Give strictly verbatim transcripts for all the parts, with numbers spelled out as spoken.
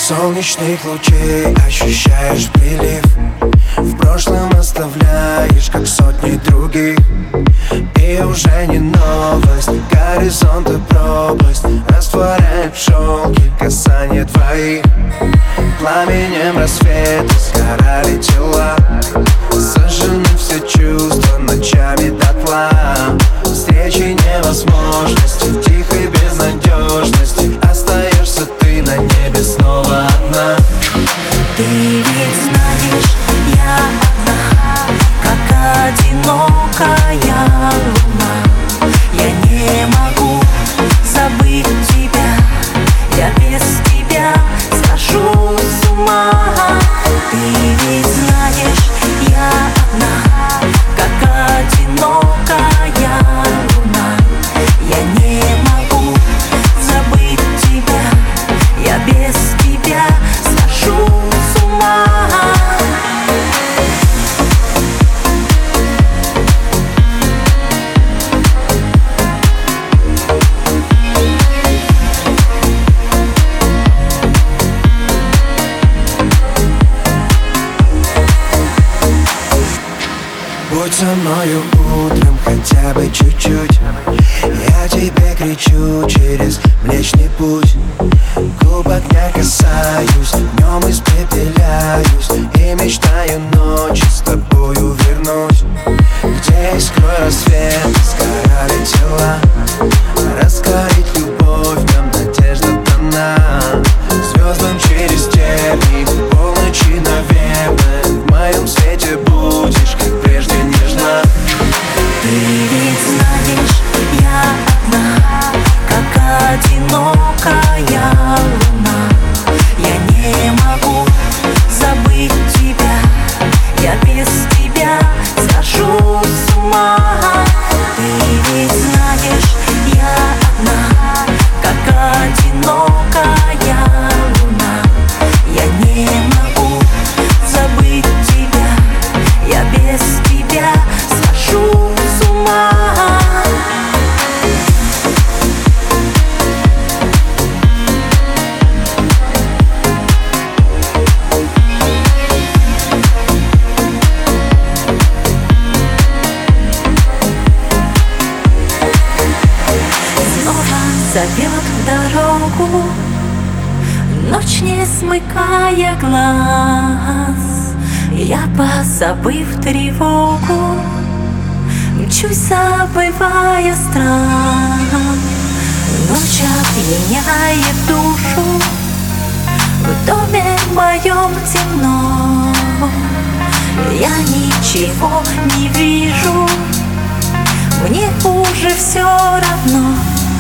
Солнечных лучей ощущаешь прилив, в прошлом оставляешь, как сотни других. И уже не новость, горизонт и пропасть растворяет в шелке касание твоих. Пламенем рассвета сгорали тела, сожжены все чувства ночами дотла. Встречи невозможности, в тихой безнадежности остаешься ты на небе снова одна. Ты ведь знаешь, я одна, как одинокая луна. Я не могу забыть тебя, я без тебя схожу с ума. Ты ведь знаешь, я одна, как одинокая луна. Я не могу забыть тебя, я без тебя схожу с ума. Будь со мною утром хотя бы чуть-чуть, я тебе кричу через Млечный Путь. Губ огня касаюсь, днем испепеляюсь и мечтаю ночи с тобою вернуть. Где искрой рассвета сгорали тела, раскорить любовь, в нем надежда дана. Звездам через тернии, полночи, наверное, в моем свете будешь, как прежде, нежна. Ты ведь знаешь, я одна, как одинокая луна. Я не могу забыть тебя, я без тебя схожу с ума. Ты ведь знаешь, я одна, как одинокая луна. Я не могу забыть тебя, я без тебя схожу с ума. Снова зовет в дорогу ночь, не смыкая глаз. Я, позабыв тревогу, мчусь, забывая страх. Ночь опьяняет душу, в доме моем темно. Я ничего не вижу, мне уже все равно.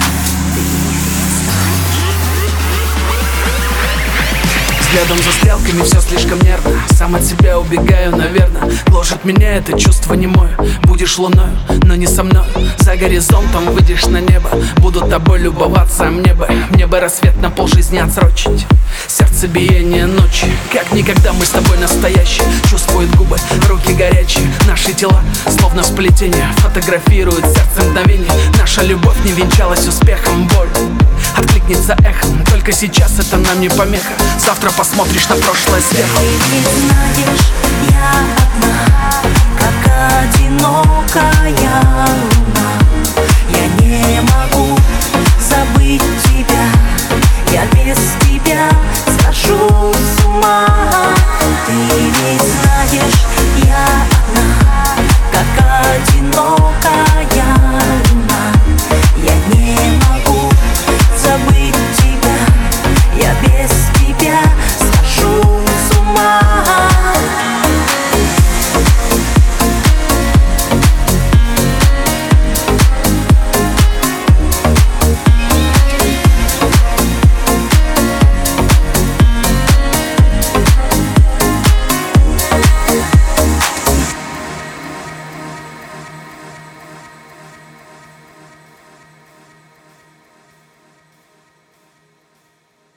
Взглядом за стрелками все слишком нервно, сам от себя убегаю, наверное. Гложет меня это чувство немое. Будешь луною, но не со мной. За горизонтом выйдешь на небо, буду тобой любоваться, мне бы Мне бы рассвет на полжизни отсрочить. Сердцебиение ночи, как никогда мы с тобой настоящие. Чувствуют губы, руки горячие, наши тела словно сплетение. Фотографирует сердце мгновение. Наша любовь не венчалась успехом, боль откликнется эхом. Только сейчас это нам не помеха. Завтра посмотришь на прошлое сверху. Ты ведь знаешь, я одна, как одинокая луна. Я не могу забыть тебя, я без тебя